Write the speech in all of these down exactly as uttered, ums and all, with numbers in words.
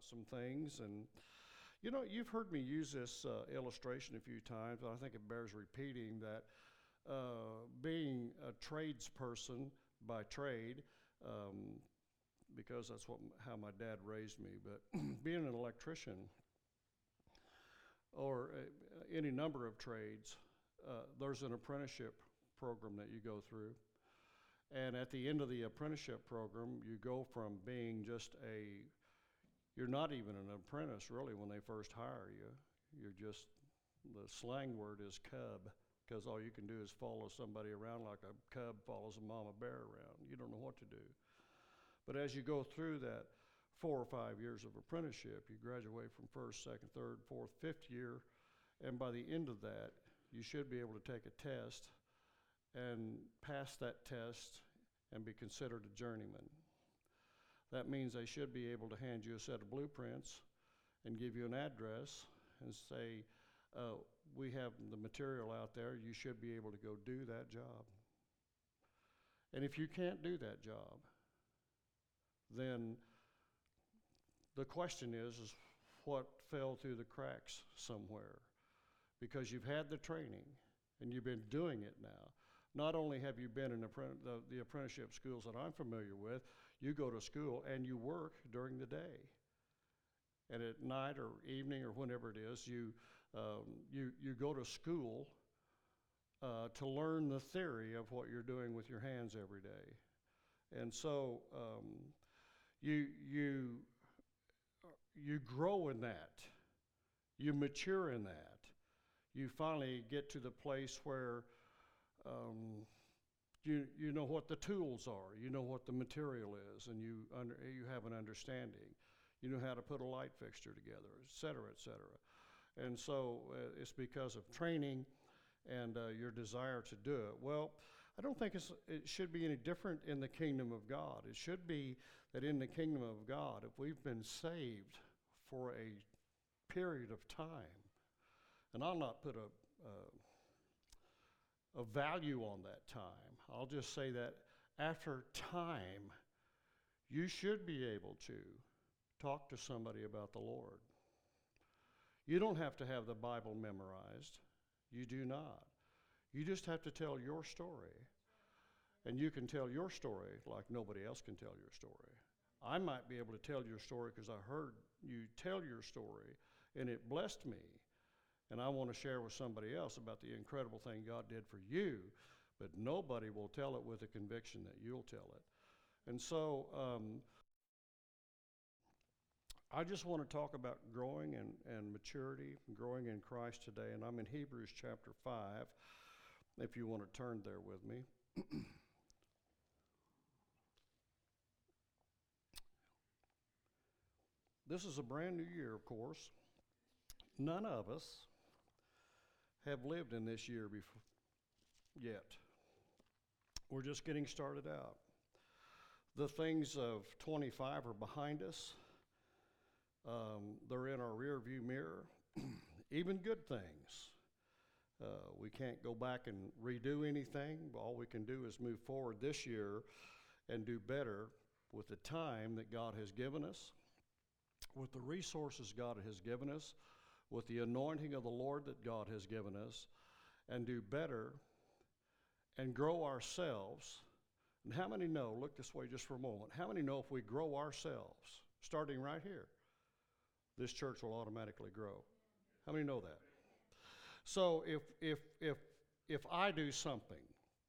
some things. And you know, you've heard me use this uh, illustration a few times, but I think it bears repeating that uh, being a tradesperson by trade, um, because that's what how my dad raised me, but being an electrician or uh, any number of trades, uh, there's an apprenticeship program that you go through. And at the end of the apprenticeship program, you go from being just a, you're not even an apprentice really when they first hire you. You're just, the slang word is cub, because all you can do is follow somebody around like a cub follows a mama bear around. You don't know what to do. But as you go through that four or five years of apprenticeship, you graduate from first, second, third, fourth, fifth year, and by the end of that, you should be able to take a test and pass that test and be considered a journeyman. That means they should be able to hand you a set of blueprints and give you an address and say, uh, we have the material out there, you should be able to go do that job. And if you can't do that job, then the question is, is what fell through the cracks somewhere? Because you've had the training and you've been doing it now. Not only have you been in the, the apprenticeship schools that I'm familiar with, you go to school and you work during the day. And at night or evening or whenever it is, you, um, you, you go to school uh, to learn the theory of what you're doing with your hands every day. And so um, you, you, you grow in that. You mature in that. You finally get to the place where Um, you you know what the tools are, you know what the material is, and you under, you have an understanding. You know how to put a light fixture together, et cetera, et cetera. And so uh, it's because of training and uh, your desire to do it. Well, I don't think it's, it should be any different in the kingdom of God. It should be that in the kingdom of God, if we've been saved for a period of time, and I'll not put a uh, a value on that time. I'll just say that after time, you should be able to talk to somebody about the Lord. You don't have to have the Bible memorized. You do not. You just have to tell your story. And you can tell your story like nobody else can tell your story. I might be able to tell your story because I heard you tell your story and it blessed me. And I want to share with somebody else about the incredible thing God did for you, but nobody will tell it with the conviction that you'll tell it. And so um, I just want to talk about growing and, and maturity, growing in Christ today. And I'm in Hebrews chapter five, if you want to turn there with me. This is a brand new year, of course. None of us have lived in this year before yet. We're just getting started out. The things of twenty-five are behind us. Um, they're in our rear view mirror. Even good things. Uh, we can't go back and redo anything. All we can do is move forward this year and do better with the time that God has given us, with the resources God has given us, with the anointing of the Lord that God has given us, and do better and grow ourselves. And how many know, look this way just for a moment, how many know if we grow ourselves, starting right here, this church will automatically grow? How many know that? So if if if if I do something,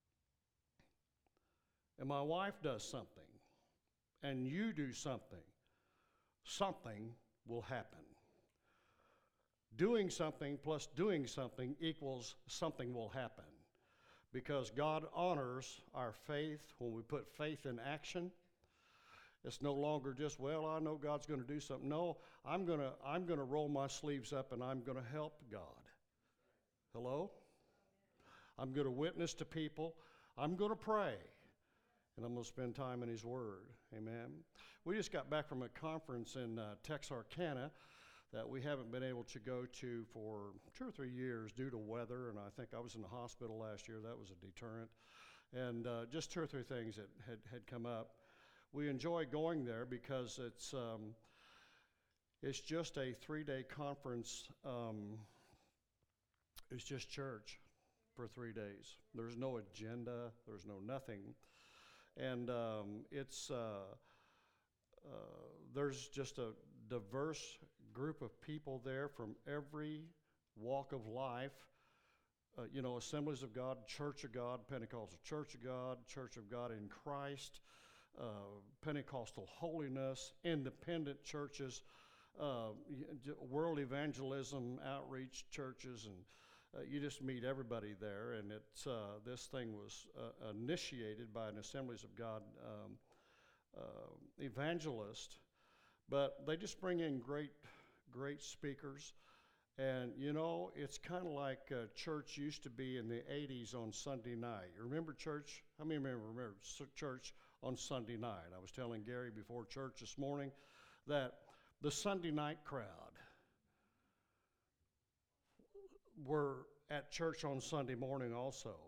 and my wife does something, and you do something, something will happen. Doing something plus doing something equals something will happen. Because God honors our faith when we put faith in action. It's no longer just, well, I know God's going to do something. No, I'm going to I'm going to roll my sleeves up and I'm going to help God. Hello? I'm going to witness to people. I'm going to pray. And I'm going to spend time in His Word. Amen. We just got back from a conference in uh, Texarkana that we haven't been able to go to for two or three years due to weather, and I think I was in the hospital last year. That was a deterrent. And uh, just two or three things that had, had come up. We enjoy going there because it's um, it's just a three-day conference. Um, it's just church for three days. There's no agenda. There's no nothing. And um, it's uh, uh, there's just a diverse group of people there from every walk of life. Uh, you know, Assemblies of God, Church of God, Pentecostal Church of God, Church of God in Christ, uh, Pentecostal holiness, independent churches, uh, world evangelism, outreach churches, and uh, you just meet everybody there. And it's uh, this thing was uh, initiated by an Assemblies of God um, uh, evangelist, but they just bring in great, great speakers. And, you know, it's kind of like uh, church used to be in the eighties on Sunday night. You remember church? How many remember, remember church on Sunday night? I was telling Gary before church this morning that the Sunday night crowd were at church on Sunday morning also.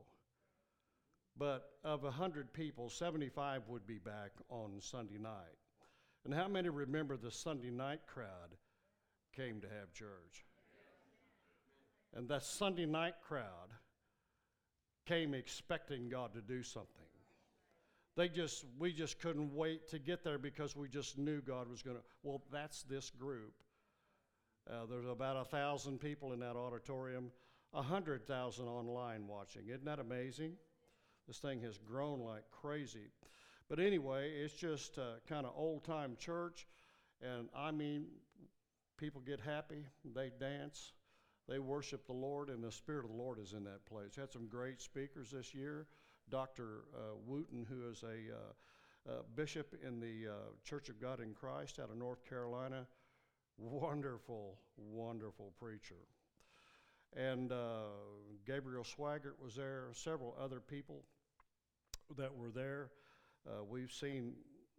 But of one hundred people, seventy-five would be back on Sunday night. And how many remember the Sunday night crowd came to have church? And that Sunday night crowd came expecting God to do something. They just, we just couldn't wait to get there because we just knew God was going to. Well, that's this group. Uh, there's about a thousand people in that auditorium, a hundred thousand online watching. Isn't that amazing? This thing has grown like crazy. But anyway, it's just uh, kind of old-time church, and I mean, people get happy, they dance. They worship the Lord, and the Spirit of the Lord is in that place. Had some great speakers this year. Doctor Uh, Wooten, who is a uh, uh, bishop in the uh, Church of God in Christ out of North Carolina, wonderful, wonderful preacher. And uh, Gabriel Swaggart was there, several other people that were there. Uh, we've seen,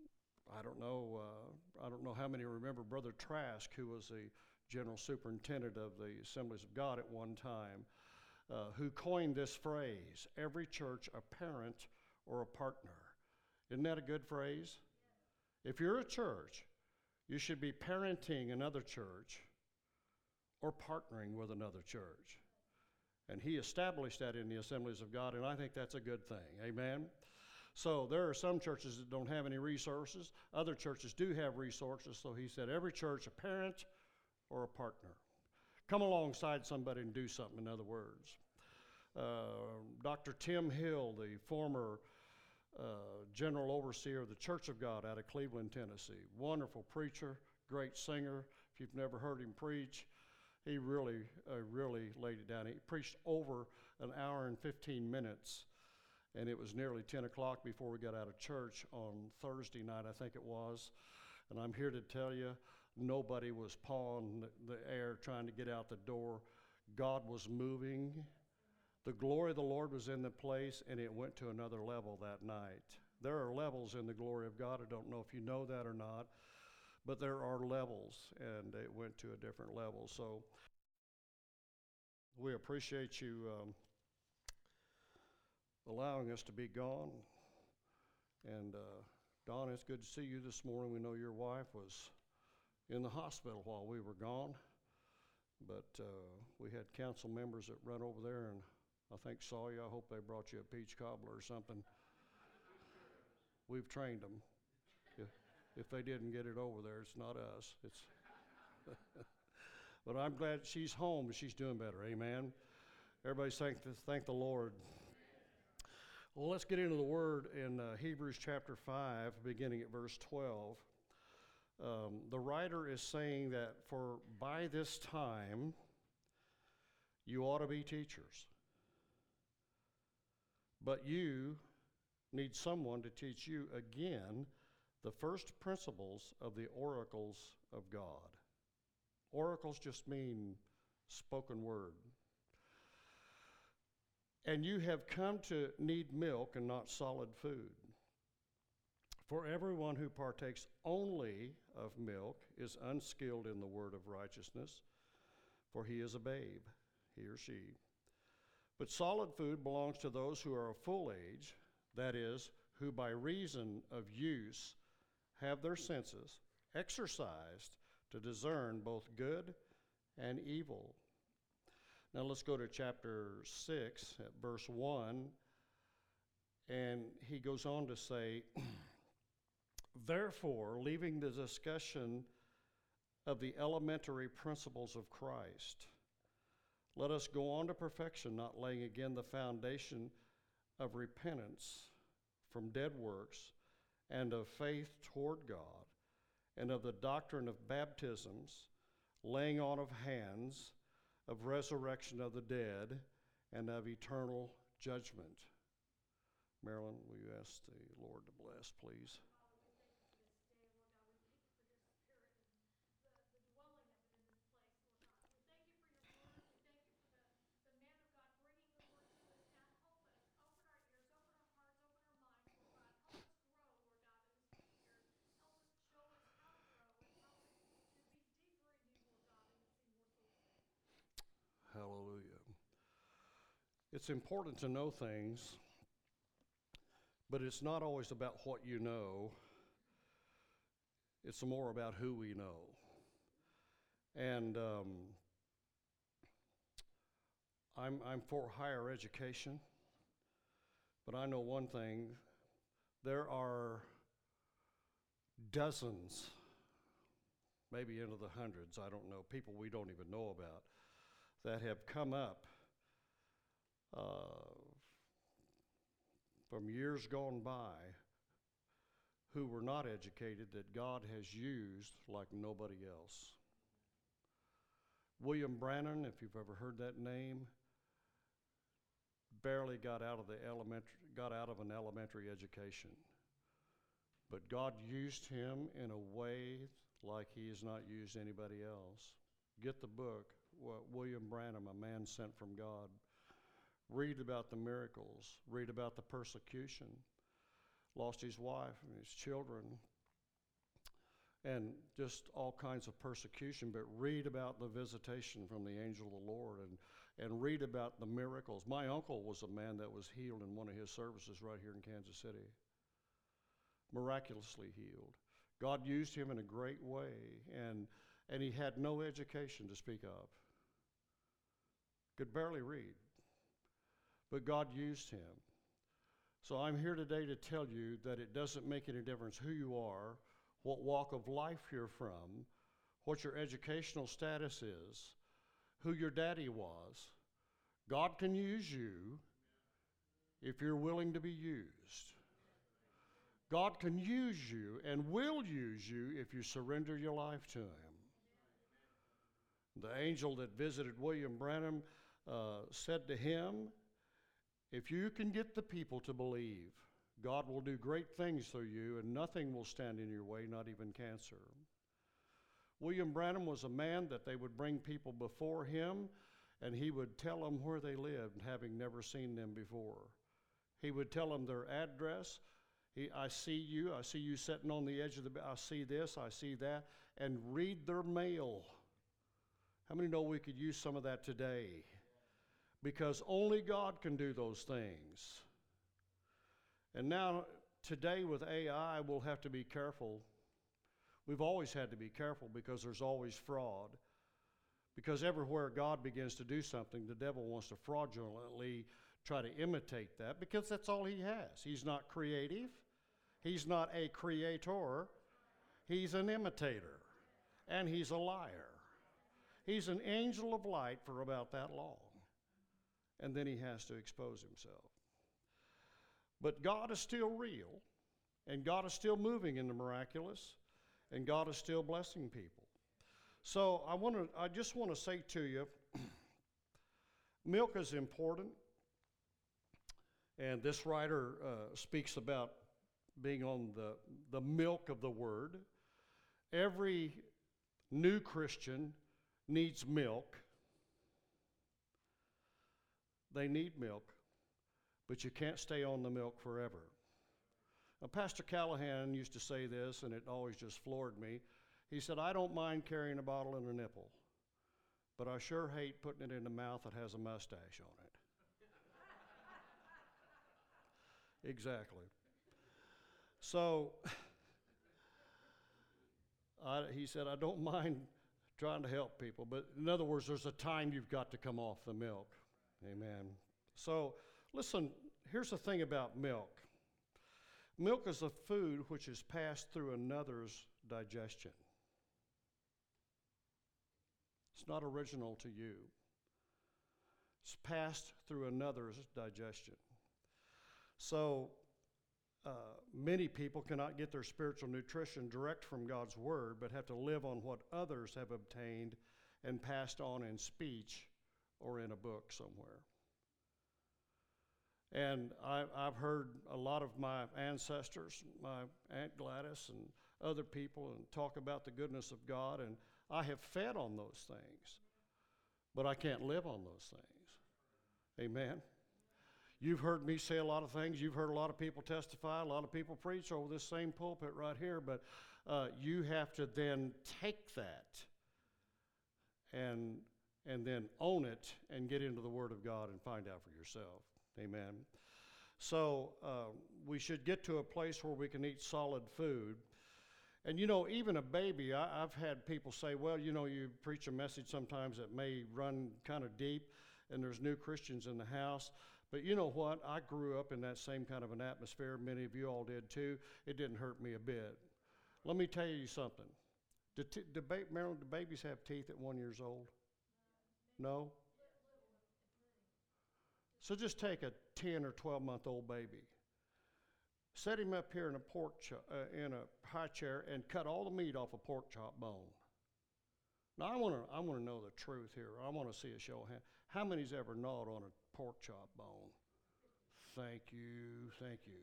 I don't know, uh, I don't know how many remember Brother Trask, who was the General Superintendent of the Assemblies of God at one time, uh, who coined this phrase, every church a parent or a partner. Isn't that a good phrase? If you're a church, you should be parenting another church or partnering with another church. And he established that in the Assemblies of God, and I think that's a good thing. Amen? So there are some churches that don't have any resources. Other churches do have resources, so he said every church a parent or a partner. Come alongside somebody and do something, in other words. Uh, Doctor Tim Hill, the former uh, general overseer of the Church of God out of Cleveland, Tennessee. Wonderful preacher, great singer. If you've never heard him preach, he really, uh, really laid it down. He preached over an hour and fifteen minutes, and it was nearly ten o'clock before we got out of church on Thursday night, I think it was. And I'm here to tell you, nobody was pawing the air trying to get out the door. God was moving. The glory of the Lord was in the place, and it went to another level that night. There are levels in the glory of God. I don't know if you know that or not, but there are levels, and it went to a different level. So we appreciate you um, allowing us to be gone. And uh, Don, it's good to see you this morning. We know your wife was in the hospital while we were gone, but uh, we had council members that run over there and I think saw you. I hope they brought you a peach cobbler or something. We've trained them. If, if they didn't get it over there, it's not us. It's but I'm glad she's home and she's doing better. Amen. Everybody thank the, thank the Lord. Well, let's get into the word in uh, Hebrews chapter five, beginning at verse twelve. Um, the writer is saying that for by this time you ought to be teachers, but you need someone to teach you again the first principles of the oracles of God. Oracles just mean spoken word. And you have come to need milk and not solid food. For everyone who partakes only of milk is unskilled in the word of righteousness, for he is a babe, he or she. But solid food belongs to those who are of full age, that is, who by reason of use have their senses exercised to discern both good and evil. Now let's go to chapter six at verse one. And he goes on to say, therefore, leaving the discussion of the elementary principles of Christ, let us go on to perfection, not laying again the foundation of repentance from dead works and of faith toward God, and of the doctrine of baptisms, laying on of hands, of resurrection of the dead, and of eternal judgment. Marilyn, will you ask the Lord to bless, please? Hallelujah. It's important to know things, but it's not always about what you know. It's more about who we know. And um, I'm, I'm for higher education, but I know one thing. There are dozens, maybe into the hundreds, I don't know, people we don't even know about, that have come up uh, from years gone by who were not educated that God has used like nobody else. William Branham, if you've ever heard that name, barely got out of the elementary, got out of an elementary education. But God used him in a way like he has not used anybody else. Get the book, William Branham, A Man Sent from God. Read about the miracles. Read about the persecution. Lost his wife and his children, and just all kinds of persecution. But read about the visitation from the angel of the Lord, and, and read about the miracles. My uncle was a man that was healed in one of his services right here in Kansas City. Miraculously healed. God used him in a great way, and, and he had no education to speak of. Could barely read. But God used him. So I'm here today to tell you that it doesn't make any difference who you are, what walk of life you're from, what your educational status is, who your daddy was. God can use you if you're willing to be used. God can use you and will use you if you surrender your life to him. The angel that visited William Branham uh, said to him, if you can get the people to believe, God will do great things through you, and nothing will stand in your way, not even cancer. William Branham was a man that they would bring people before him, and he would tell them where they lived, having never seen them before. He would tell them their address. He, I see you, I see you sitting on the edge of the bed, I see this, I see that, and read their mail. How many know we could use some of that today? Because only God can do those things. And now, today with A I, we'll have to be careful. We've always had to be careful because there's always fraud. Because everywhere God begins to do something, the devil wants to fraudulently try to imitate that because that's all he has. He's not creative. He's not a creator. He's an imitator. And he's a liar. He's an angel of light for about that long. And then he has to expose himself. But God is still real, and God is still moving in the miraculous, and God is still blessing people. So I want to, I just want to say to you, milk is important, and this writer uh, speaks about being on the, the milk of the Word. Every new Christian needs milk. They need milk, but you can't stay on the milk forever. Now, Pastor Callahan used to say this, and it always just floored me. He said, I don't mind carrying a bottle in a nipple, but I sure hate putting it in a mouth that has a mustache on it. Exactly. So, I, he said, I don't mind trying to help people, but in other words, there's a time you've got to come off the milk. Amen. So, listen, here's the thing about milk. Milk is a food which is passed through another's digestion. It's not original to you. It's passed through another's digestion. So, uh, many people cannot get their spiritual nutrition direct from God's Word, but have to live on what others have obtained and passed on in speech or in a book somewhere. And I, I've heard a lot of my ancestors, my Aunt Gladys and other people, and talk about the goodness of God, and I have fed on those things, but I can't live on those things. Amen. You've heard me say a lot of things. You've heard a lot of people testify, a lot of people preach over this same pulpit right here, but uh, you have to then take that and, and then own it and get into the Word of God and find out for yourself. Amen. So uh, we should get to a place where we can eat solid food. And, you know, even a baby, I, I've had people say, well, you know, you preach a message sometimes that may run kind of deep, and there's new Christians in the house. But you know what? I grew up in that same kind of an atmosphere. Many of you all did too. It didn't hurt me a bit. Let me tell you something. Do, t- do ba- Marilyn, do babies have teeth at one years old? No? So just take a ten or twelve month old baby. Set him up here in a pork cho- uh, in a high chair and cut all the meat off a pork chop bone. Now I want to I want to know the truth here. I want to see a show of hands. How many's ever gnawed on a pork chop bone? Thank you, thank you.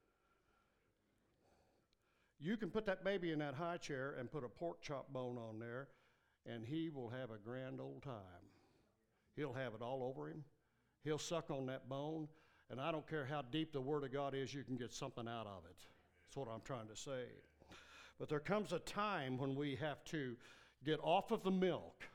You can put that baby in that high chair and put a pork chop bone on there, and he will have a grand old time. He'll have it all over him. He'll suck on that bone, and I don't care how deep the Word of God is, you can get something out of it. That's what I'm trying to say. But there comes a time when we have to get off of the milk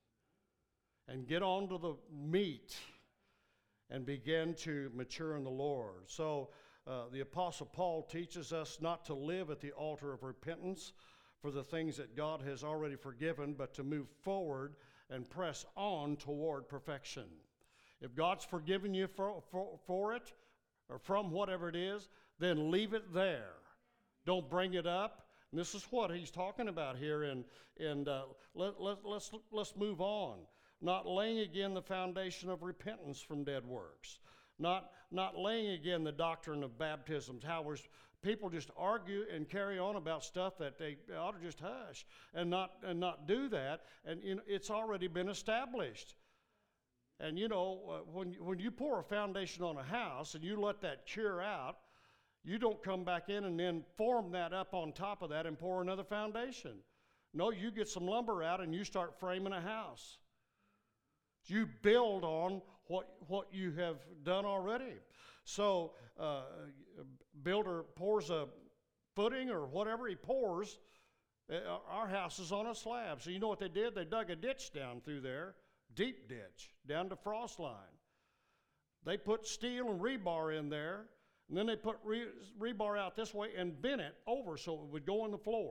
and get onto the meat and begin to mature in the Lord. So uh, the Apostle Paul teaches us not to live at the altar of repentance for the things that God has already forgiven, but to move forward and press on toward perfection. If God's forgiven you for, for, for it, or from whatever it is, then leave it there. Don't bring it up. And this is what he's talking about here, and, and uh, let, let, let's, let's move on. Not laying again the foundation of repentance from dead works. Not, not laying again the doctrine of baptisms, how we're, people just argue and carry on about stuff that they ought to just hush and not, and not do that, and you know, it's already been established. And you know, uh, when, when you pour a foundation on a house and you let that cure out, you don't come back in and then form that up on top of that and pour another foundation. No, you get some lumber out and you start framing a house. You build on what, what you have done already. So uh, a builder pours a footing or whatever he pours. Uh, our house is on a slab. So you know what they did? They dug a ditch down through there, deep ditch, down to frost line. They put steel and rebar in there, and then they put re- rebar out this way and bent it over so it would go on the floor.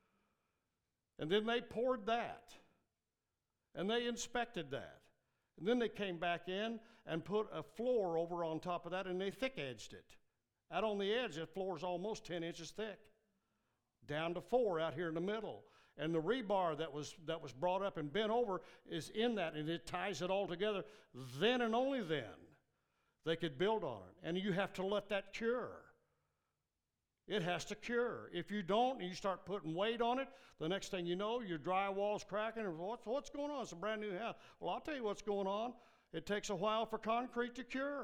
And then they poured that, and they inspected that. And then they came back in and put a floor over on top of that, and they thick-edged it. Out on the edge, that floor is almost ten inches thick, down to four out here in the middle. And the rebar that was that was brought up and bent over is in that, and it ties it all together. Then and only then they could build on it. And you have to let that cure. It has to cure. If you don't, and you start putting weight on it, the next thing you know, your drywall's cracking. And what's, what's going on? It's a brand new house. Well, I'll tell you what's going on. It takes a while for concrete to cure.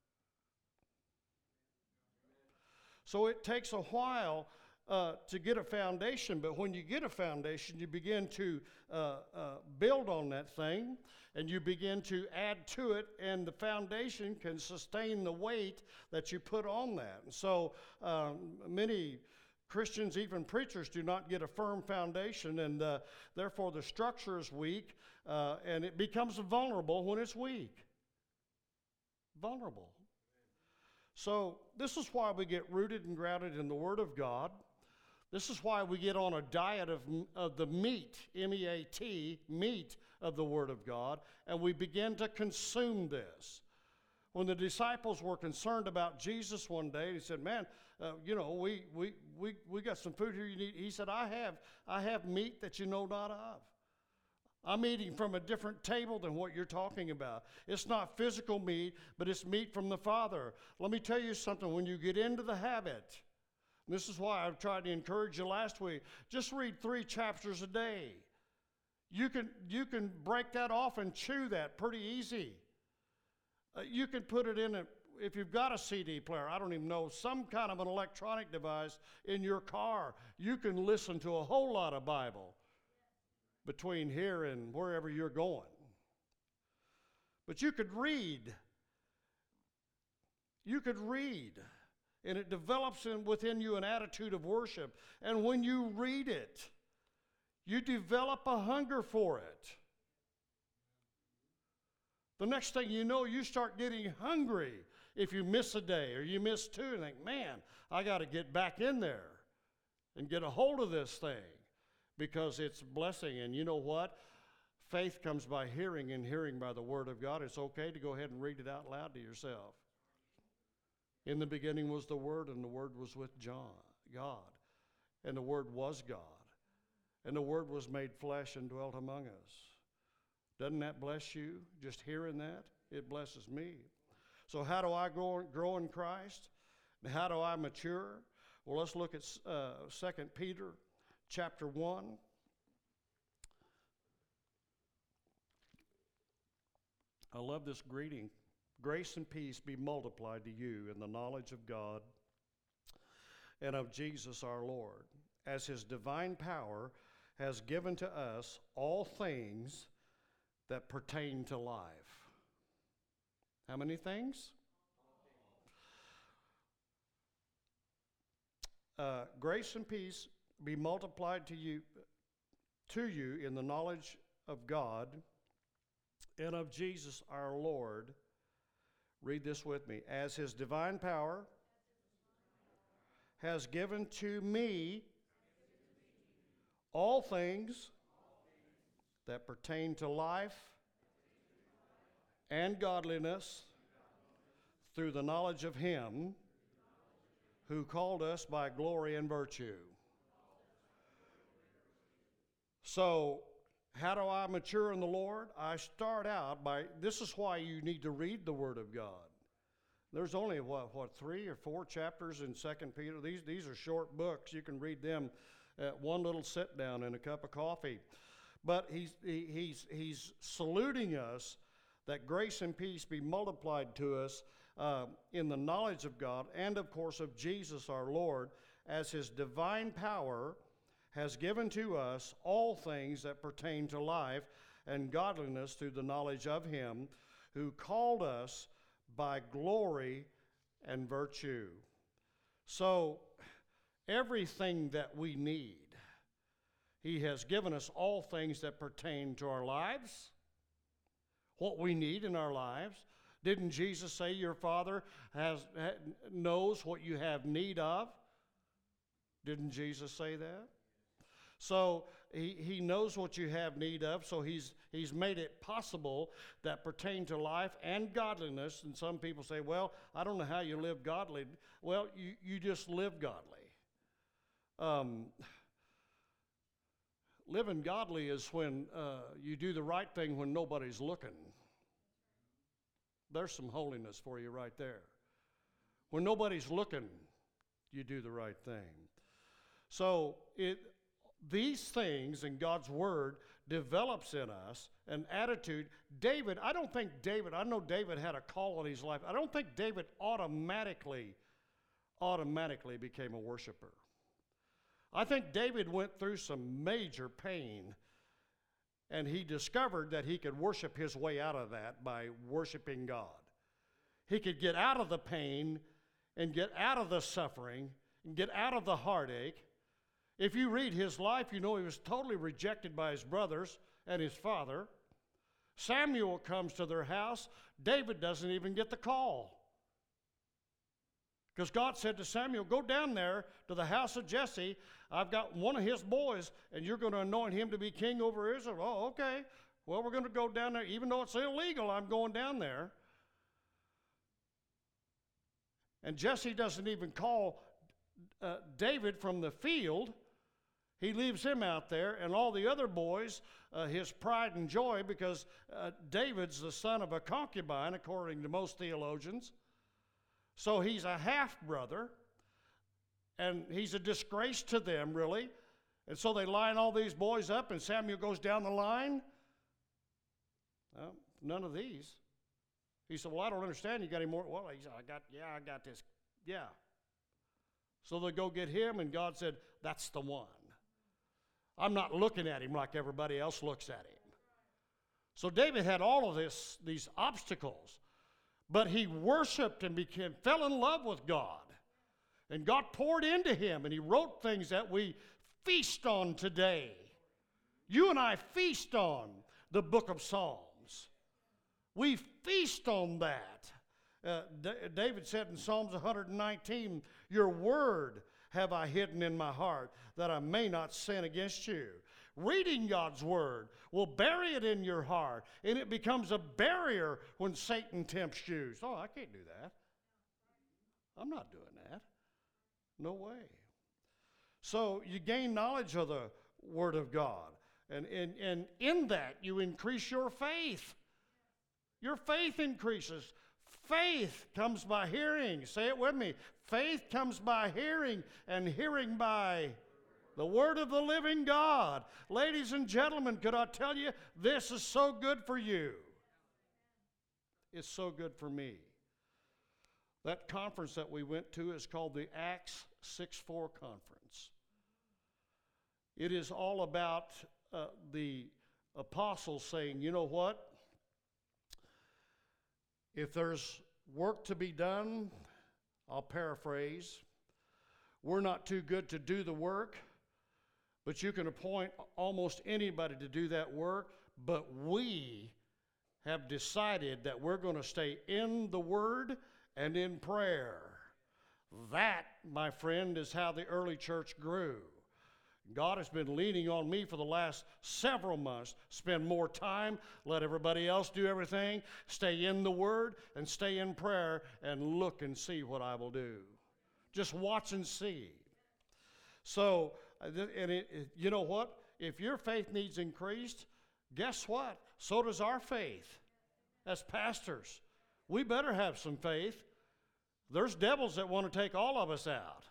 So it takes a while uh, to get a foundation, but when you get a foundation, you begin to uh, uh, build on that thing, and you begin to add to it, and the foundation can sustain the weight that you put on that. And so um, many Christians, even preachers, do not get a firm foundation, and uh, therefore the structure is weak, uh, and it becomes vulnerable when it's weak. Vulnerable. So this is why we get rooted and grounded in the Word of God. This is why we get on a diet of, of the meat, M E A T, meat of the Word of God, and we begin to consume this. When the disciples were concerned about Jesus one day, he said, man, uh, you know, we, we, we, we got some food here you need. He said, I have, I have meat that you know not of. I'm eating from a different table than what you're talking about. It's not physical meat, but it's meat from the Father. Let me tell you something. When you get into the habit, and this is why I've tried to encourage you last week, just read three chapters a day. You can, you can break that off and chew that pretty easy. Uh, you can put it in, a, if you've got a C D player, I don't even know, some kind of an electronic device in your car, you can listen to a whole lot of Bible between here and wherever you're going. But you could read. You could read. And it develops in, within you an attitude of worship. And when you read it, you develop a hunger for it. The next thing you know, you start getting hungry if you miss a day or you miss two and think, man, I got to get back in there and get a hold of this thing because it's blessing. And you know what? Faith comes by hearing, and hearing by the Word of God. It's okay to go ahead and read it out loud to yourself. In the beginning was the Word, and the Word was with John, God. And the Word was God. And the Word was made flesh and dwelt among us. Doesn't that bless you? Just hearing that, it blesses me. So how do I grow, grow in Christ? And how do I mature? Well, let's look at uh, Second Peter chapter one. I love this greeting. Grace and peace be multiplied to you in the knowledge of God and of Jesus our Lord, as his divine power has given to us all things that pertain to life. How many things? Uh, grace and peace be multiplied to you, to you in the knowledge of God and of Jesus our Lord. Read this with me. As his divine power has given to me all things that pertain to life and godliness through the knowledge of him who called us by glory and virtue. So, how do I mature in the Lord? I start out by, this is why you need to read the Word of God. There's only, what, what three or four chapters in Second Peter. These, these are short books. You can read them at one little sit down and a cup of coffee. But he's, he, he's, he's saluting us that grace and peace be multiplied to us uh, in the knowledge of God and, of course, of Jesus our Lord, as his divine power has given to us all things that pertain to life and godliness through the knowledge of him who called us by glory and virtue. So, everything that we need, he has given us all things that pertain to our lives, what we need in our lives. Didn't Jesus say your Father has knows what you have need of? Didn't Jesus say that? So he, he knows what you have need of, so he's, he's made it possible that pertain to life and godliness. And some people say, well, I don't know how you live godly. Well, you, you just live godly. Um, living godly is when uh, you do the right thing when nobody's looking. There's some holiness for you right there. When nobody's looking, you do the right thing. So it... These things in God's Word develops in us an attitude. David, I don't think David, I know David had a call in his life. I don't think David automatically, automatically became a worshiper. I think David went through some major pain, and he discovered that he could worship his way out of that by worshiping God. He could get out of the pain and get out of the suffering and get out of the heartache. If you read his life, you know he was totally rejected by his brothers and his father. Samuel comes to their house. David doesn't even get the call. Because God said to Samuel, go down there to the house of Jesse. I've got one of his boys, and you're going to anoint him to be king over Israel. Oh, okay. Well, we're going to go down there. Even though it's illegal, I'm going down there. And Jesse doesn't even call uh, David from the field. He leaves him out there, and all the other boys, uh, his pride and joy, because uh, David's the son of a concubine, according to most theologians. So he's a half-brother, and he's a disgrace to them, really. And so they line all these boys up, and Samuel goes down the line. Well, none of these. He said, well, I don't understand. You got any more? Well, he said, I got, yeah, I got this. Yeah. So they go get him, and God said, that's the one. I'm not looking at him like everybody else looks at him. So David had all of this, these obstacles, but he worshiped and became, fell in love with God. And God poured into him, and he wrote things that we feast on today. You and I feast on the book of Psalms. We feast on that. Uh, D- David said in Psalms one nineteen, your word have I hidden in my heart, that I may not sin against you. Reading God's word will bury it in your heart, and it becomes a barrier when Satan tempts you. Oh, I can't do that. I'm not doing that. No way. So you gain knowledge of the word of God, and, and, and in that you increase your faith. Your faith increases. Faith comes by hearing. Say it with me. Faith comes by hearing, and hearing by the word of the living God. Ladies and gentlemen, could I tell you, this is so good for you. It's so good for me. That conference that we went to is called the Acts six four Conference. It is all about uh, the apostles saying, you know what? If there's work to be done, I'll paraphrase, we're not too good to do the work, but you can appoint almost anybody to do that work, but we have decided that we're going to stay in the Word and in prayer. That, my friend, is how the early church grew. God has been leaning on me for the last several months. Spend more time, let everybody else do everything, stay in the Word, and stay in prayer, and look and see what I will do. Just watch and see. So, and it, it, you know what? If your faith needs increased, guess what? So does our faith. As pastors, we better have some faith. There's devils that want to take all of us out.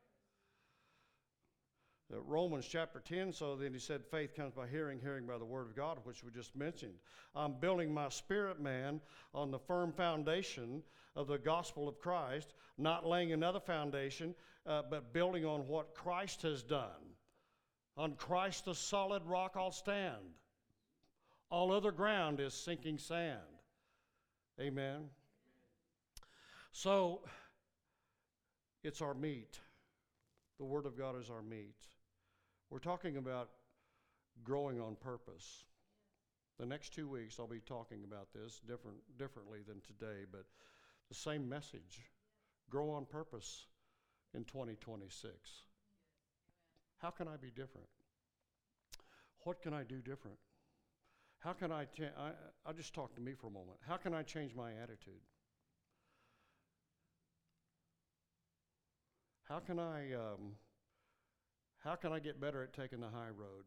Romans chapter ten, so then he said, faith comes by hearing, hearing by the word of God, which we just mentioned. I'm building my spirit man on the firm foundation of the gospel of Christ, not laying another foundation, uh, but building on what Christ has done. On Christ the solid rock I'll stand. All other ground is sinking sand. Amen. So, it's our meat. The Word of God is our meat. We're talking about growing on purpose. The next two weeks I'll be talking about this different, differently than today, but the same message. Grow on purpose in twenty twenty-six. How can I be different? What can I do different? How can I, cha- I, I'll just talk to me for a moment. How can I change my attitude? How can I, um, how can I get better at taking the high road?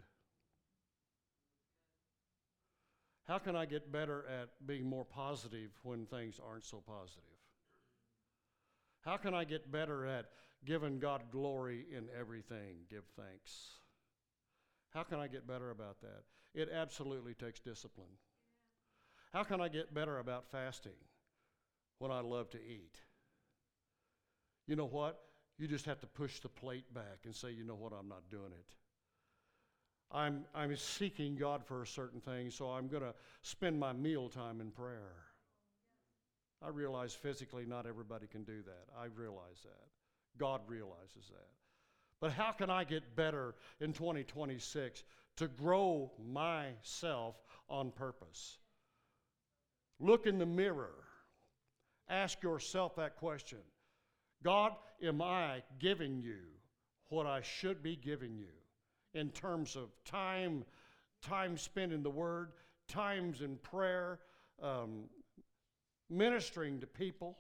How can I get better at being more positive when things aren't so positive? How can I get better at giving God glory in everything? Give thanks. How can I get better about that? It absolutely takes discipline. How can I get better about fasting when I love to eat? You know what? You just have to push the plate back and say, you know what, I'm not doing it. I'm, I'm seeking God for a certain thing, so I'm going to spend my meal time in prayer. I realize physically not everybody can do that. I realize that. God realizes that. But how can I get better in twenty twenty-six to grow myself on purpose? Look in the mirror. Ask yourself that question. God, am I giving you what I should be giving you in terms of time, time spent in the Word, times in prayer, um, ministering to people,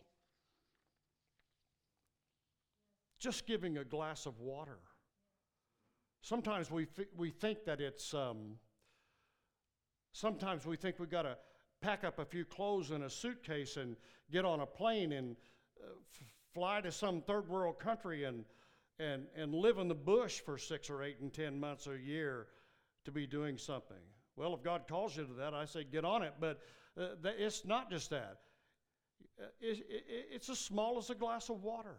just giving a glass of water. Sometimes we f- we think that it's, um, sometimes we think we've got to pack up a few clothes in a suitcase and get on a plane and uh, f- fly to some third world country and, and, and live in the bush for six or eight and ten months or a year to be doing something. Well, if God calls you to that, I say get on it, but uh, th- it's not just that. Uh, it, it, it's as small as a glass of water.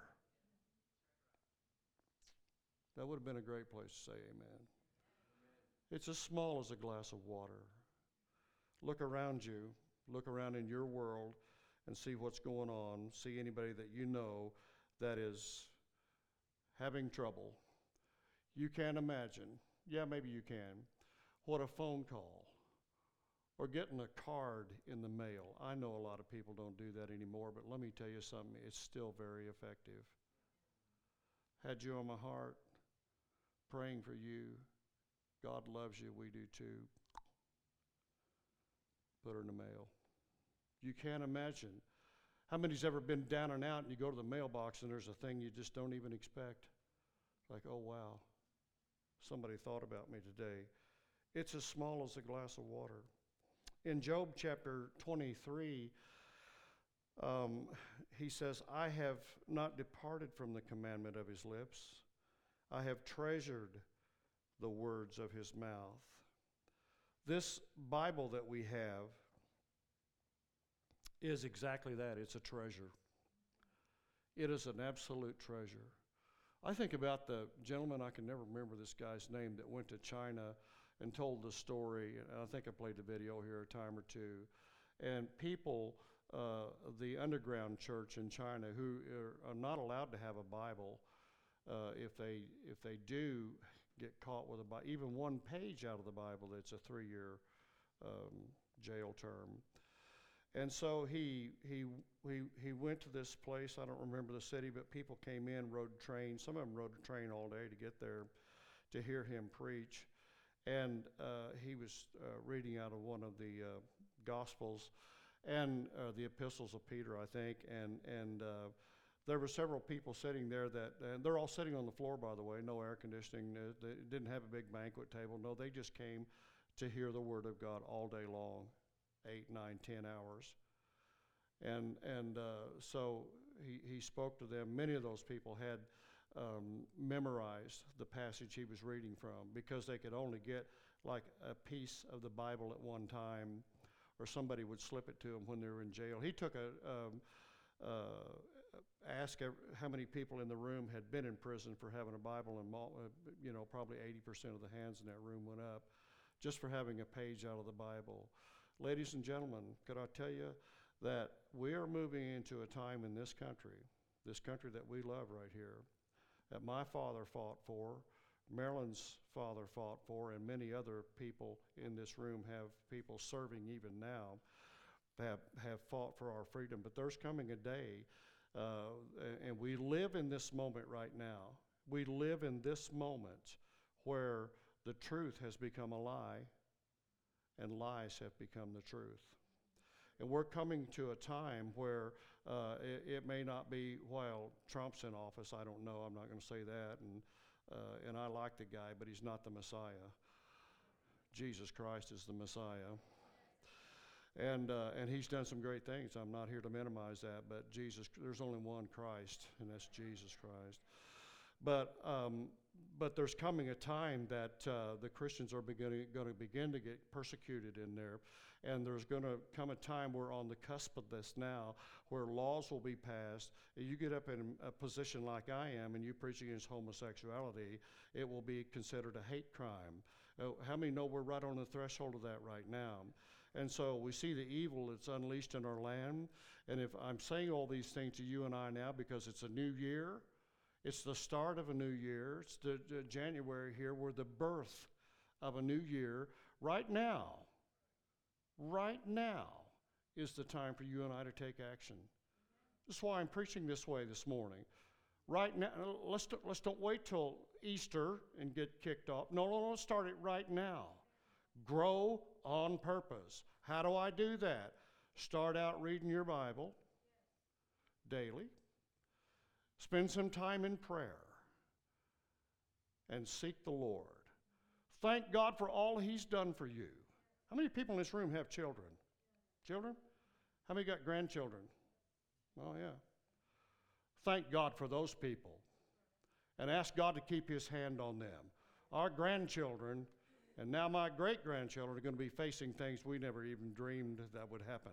That would have been a great place to say amen. It's as small as a glass of water. Look around you, look around in your world and see what's going on. See anybody that you know that is having trouble. You can't imagine, yeah, maybe you can, what a phone call or getting a card in the mail. I know a lot of people don't do that anymore, but let me tell you something, it's still very effective. Had you on my heart, praying for you. God loves you, we do too. Put her in the mail. You can't imagine. How many's ever been down and out and you go to the mailbox and there's a thing you just don't even expect? Like, oh wow, somebody thought about me today. It's as small as a glass of water. In Job chapter twenty-three, um, he says, I have not departed from the commandment of his lips. I have treasured the words of his mouth. This Bible that we have is exactly that. It's a treasure. It is an absolute treasure. I think about the gentleman, I can never remember this guy's name, that went to China and told the story, and I think I played the video here a time or two. And people, uh, the underground church in China, who are, are not allowed to have a Bible, Uh, if they if they do get caught with a Bible, even one page out of the Bible, it's a three-year um, jail term. And so he he he he went to this place. I don't remember the city, but people came in, rode trains. Some of them rode a train all day to get there to hear him preach. And uh, he was uh, reading out of one of the uh, Gospels and uh, the epistles of Peter, I think, and and. Uh, There were several people sitting there that, and they're all sitting on the floor, by the way, no air conditioning. Uh, they didn't have a big banquet table. No, they just came to hear the Word of God all day long, eight, nine, ten hours. And and uh, so he, he spoke to them. Many of those people had um, memorized the passage he was reading from because they could only get like a piece of the Bible at one time, or somebody would slip it to them when they were in jail. He took a... Um, uh, ask how many people in the room had been in prison for having a Bible, and uh, you know, probably eighty percent of the hands in that room went up just for having a page out of the Bible. Ladies and gentlemen, could I tell you that we are moving into a time in this country, this country that we love right here, that my father fought for, Marilyn's father fought for, and many other people in this room have people serving even now, have, have fought for our freedom. But there's coming a day Uh, and we live in this moment right now. We live in this moment where the truth has become a lie and lies have become the truth. And we're coming to a time where uh, it, it may not be while Trump's in office. I don't know. I'm not going to say that. And, uh, and I like the guy, but he's not the Messiah. Jesus Christ is the Messiah. And uh, and he's done some great things. I'm not here to minimize that, but Jesus, there's only one Christ, and that's Jesus Christ. But um, but there's coming a time that uh, the Christians are beginning going to begin to get persecuted in there, and there's going to come a time we're on the cusp of this now, where laws will be passed. You get up in a position like I am, and you preach against homosexuality, it will be considered a hate crime. Uh, how many know we're right on the threshold of that right now? And so we see the evil that's unleashed in our land. And if I'm saying all these things to you and I now because it's a new year, it's the start of a new year. It's the, the January here. We're the birth of a new year. Right now, right now is the time for you and I to take action. That's why I'm preaching this way this morning. Right now, let's, do, let's don't wait till Easter and get kicked off. No, no, let's start it right now. Grow on purpose. How do I do that? Start out reading your Bible daily. Spend some time in prayer. And seek the Lord. Thank God for all He's done for you. How many people in this room have children? Children? How many got grandchildren? Oh, yeah. Thank God for those people. And ask God to keep His hand on them. Our grandchildren, and now my great-grandchildren, are going to be facing things we never even dreamed that would happen.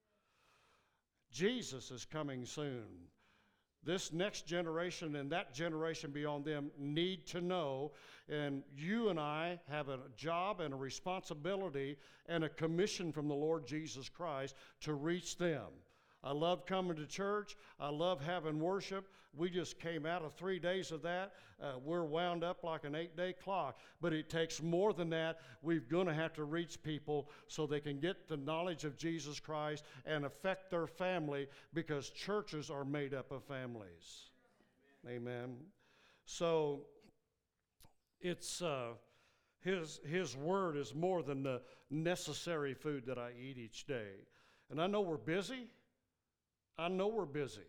Jesus is coming soon. This next generation and that generation beyond them need to know, and you and I have a job and a responsibility and a commission from the Lord Jesus Christ to reach them. I love coming to church. I love having worship. We just came out of three days of that. Uh, we're wound up like an eight-day clock. But it takes more than that. We're going to have to reach people so they can get the knowledge of Jesus Christ and affect their family, because churches are made up of families. Amen. Amen. So it's uh, his, his word is more than the necessary food that I eat each day. And I know we're busy. I know we're busy.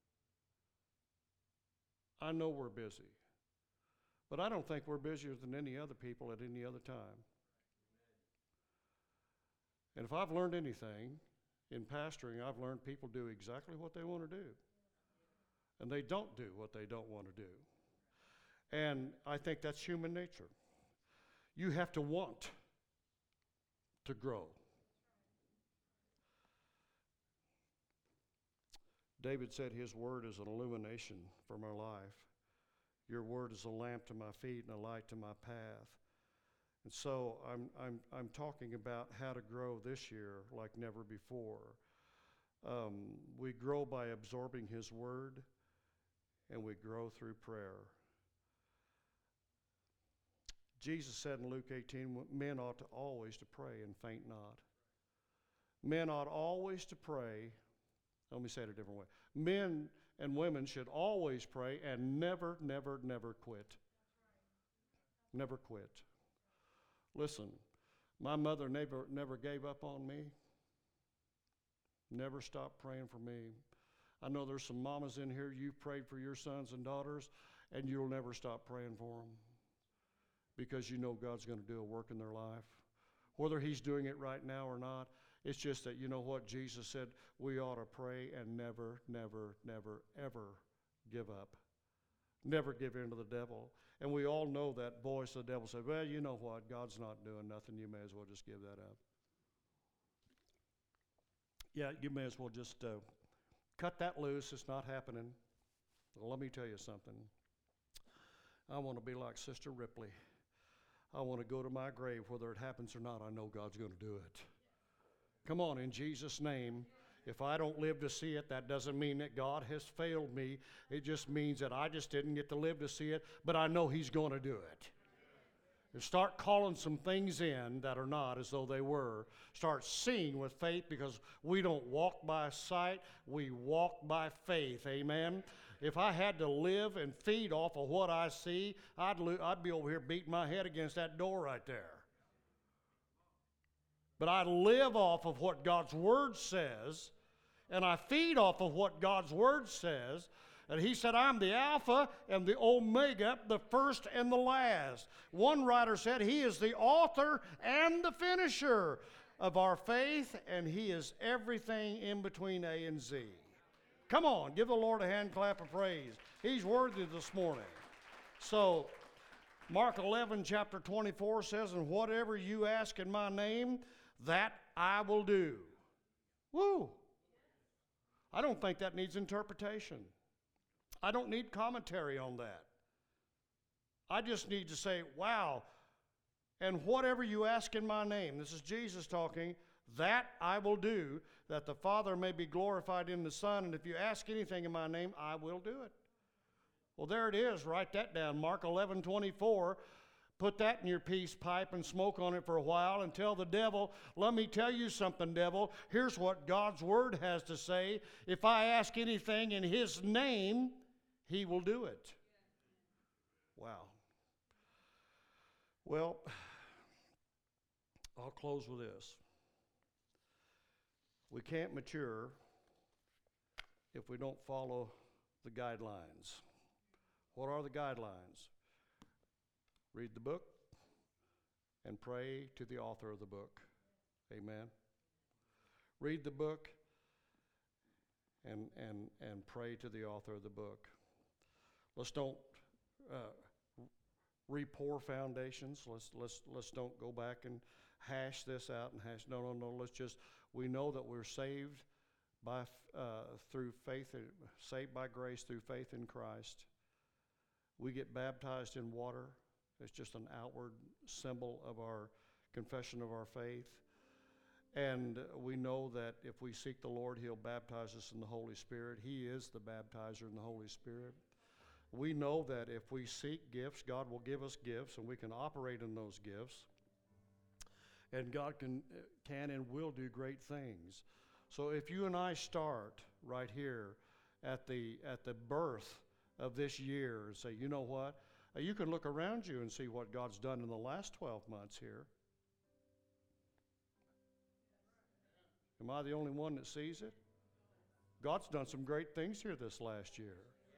I know we're busy. But I don't think we're busier than any other people at any other time. And if I've learned anything in pastoring, I've learned people do exactly what they want to do. And they don't do what they don't want to do. And I think that's human nature. You have to want to grow. David said his word is an illumination for my life. Your word is a lamp to my feet and a light to my path. And so I'm, I'm, I'm talking about how to grow this year like never before. Um, we grow by absorbing his word, and we grow through prayer. Jesus said in Luke eighteen, men ought to always to pray and faint not. Men ought always to pray. Let me say it a different way. Men and women should always pray and never, never, never quit. Never quit. Listen, my mother never, never gave up on me. Never stopped praying for me. I know there's some mamas in here, you prayed for your sons and daughters, and you'll never stop praying for them, because you know God's going to do a work in their life. Whether he's doing it right now or not, it's just that, you know what, Jesus said, we ought to pray and never, never, never, ever give up. Never give in to the devil. And we all know that voice of the devil said, well, you know what, God's not doing nothing, you may as well just give that up. Yeah, you may as well just uh, cut that loose, it's not happening. Well, let me tell you something. I want to be like Sister Ripley. I want to go to my grave, whether it happens or not, I know God's going to do it. Come on, in Jesus' name. If I don't live to see it, that doesn't mean that God has failed me. It just means that I just didn't get to live to see it, but I know he's going to do it. And start calling some things in that are not as though they were. Start seeing with faith, because we don't walk by sight, we walk by faith. Amen? If I had to live and feed off of what I see, I'd, lo- I'd be over here beating my head against that door right there. But I live off of what God's Word says, and I feed off of what God's Word says. And he said, I'm the Alpha and the Omega, the first and the last. One writer said, he is the author and the finisher of our faith, and he is everything in between A and Z. Come on, give the Lord a hand clap of praise. He's worthy this morning. So, Mark eleven, chapter twenty-four says, and whatever you ask in my name, that I will do. Woo! I don't think that needs interpretation. I don't need commentary on that. I just need to say, wow, and whatever you ask in my name, this is Jesus talking, that I will do, that the Father may be glorified in the Son, and if you ask anything in my name, I will do it. Well, there it is. Write that down, Mark eleven twenty-four. Put that in your peace pipe and smoke on it for a while and tell the devil, let me tell you something, devil. Here's what God's Word has to say. If I ask anything in his name, He will do it. Wow. Well, I'll close with this. We can't mature if we don't follow the guidelines. What are the guidelines? Read the book and pray to the author of the book. Amen. Read the book and and and pray to the author of the book. Let's don't uh, re-pour foundations. Let's let's let's don't go back and hash this out and hash. No, no, no. Let's just. We know that we're saved by uh, through faith, saved by grace through faith in Christ. We get baptized in water. It's just an outward symbol of our confession of our faith. And we know that if we seek the Lord, He'll baptize us in the Holy Spirit. He is the baptizer in the Holy Spirit. We know that if we seek gifts, God will give us gifts, and we can operate in those gifts. And God can, can and will do great things. So if you and I start right here at the at the birth of this year and say, you know what? You can look around you and see what God's done in the last twelve months here. Am I the only one that sees it? God's done some great things here this last year.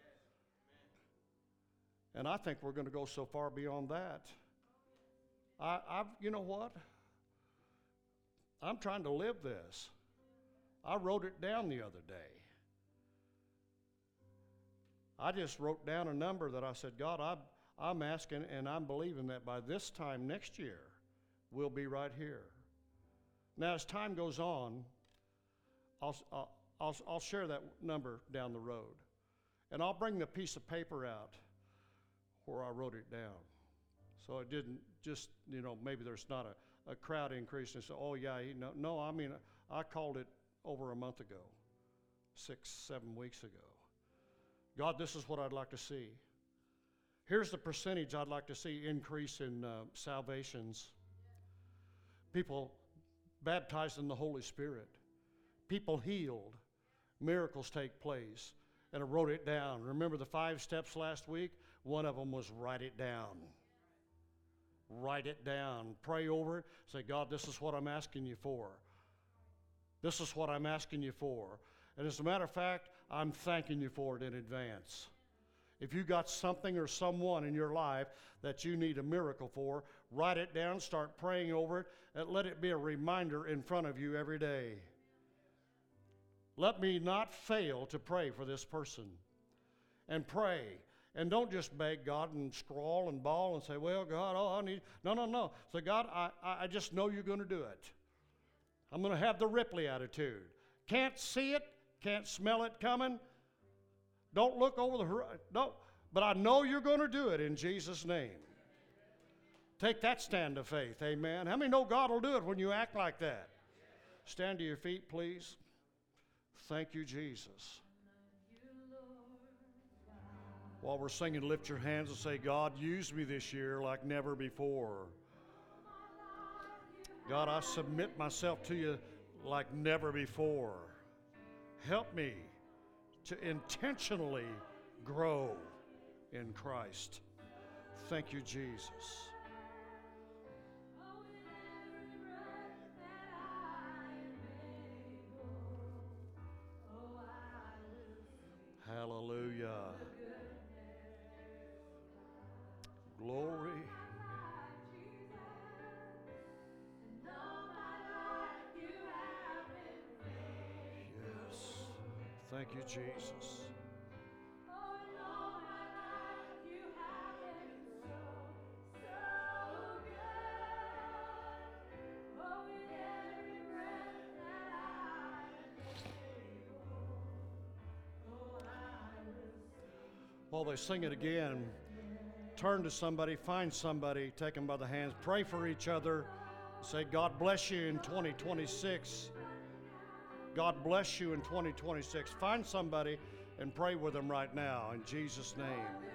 And I think we're going to go so far beyond that. I, I've, you know what? I'm trying to live this. I wrote it down the other day. I just wrote down a number that I said, God, I'm, I'm asking and I'm believing that by this time next year, we'll be right here. Now, as time goes on, I'll, I'll, I'll, I'll share that number down the road. And I'll bring the piece of paper out where I wrote it down. So it didn't just, you know, maybe there's not a, a crowd increase and say, oh, yeah, he, no, no, I mean, I called it over a month ago, six, seven weeks ago. God, this is what I'd like to see. Here's the percentage I'd like to see increase in uh, salvations. People baptized in the Holy Spirit. People healed. Miracles take place. And I wrote it down. Remember the five steps last week? One of them was write it down. Write it down. Pray over it. Say, God, this is what I'm asking you for. This is what I'm asking you for. And as a matter of fact, I'm thanking you for it in advance. If you got something or someone in your life that you need a miracle for, write it down, start praying over it, and let it be a reminder in front of you every day. Let me not fail to pray for this person. And pray. And don't just beg God and scrawl and bawl and say, well, God, oh, I need... No, no, no. Say, God, I, I just know you're going to do it. I'm going to have the Ripley attitude. Can't see it, can't smell it coming. Don't look over the horizon. No, but I know you're going to do it in Jesus' name. Take that stand of faith, amen. How many know God will do it when you act like that? Stand to your feet, please. Thank you, Jesus. While we're singing, lift your hands and say, God, use me this year like never before. God, I submit myself to you like never before. Help me to intentionally grow in Christ. Thank you, Jesus. Hallelujah. Glory. Yes. Thank you, Jesus. While they sing it again, turn to somebody, find somebody, take them by the hands, pray for each other, say, God bless you in twenty twenty-six. God bless you in twenty twenty-six. Find somebody and pray with them right now in Jesus' name.